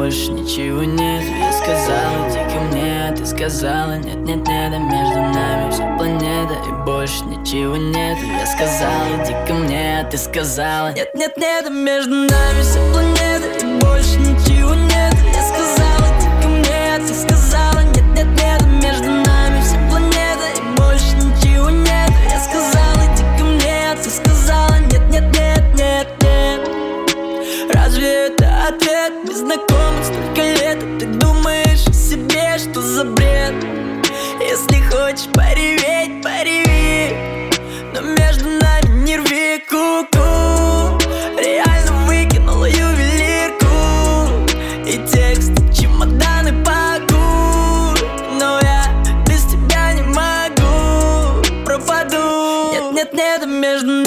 больше ничего нет. Я сказала, иди ко мне, а ты сказала, нет-нет-нет, а между нами вся планета и больше ничего нет. Я сказала, иди ко мне, а ты сказала, нет-нет-нет, а между нами вся планета и больше ничего нет. Я сказала, иди ко мне, а ты сказала, нет-нет-нет, а между нами вся планета и больше ничего нет. Я сказала, иди ко мне, а ты сказала, нет-нет-нет-нет-нет. Разве это ответ? Мы знакомы столько лет, а ты думаешь о себе, что за бред? Если хочешь пореветь, пореви, но между нами не рви, ку-ку. Реально выкинула ювелирку и текст, чемоданы пакуй, но я без тебя не могу, пропаду. Нет-нет-нет, а между